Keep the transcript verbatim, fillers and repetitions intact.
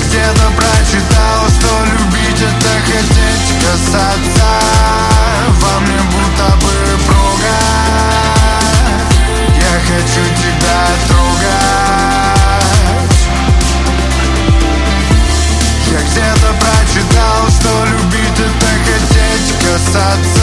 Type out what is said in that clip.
где-то прочитал, что любить это хотеть касаться. Во мне будто бы прога. Я хочу тебя трогать. Я где-то прочитал, что любить это хотеть касаться.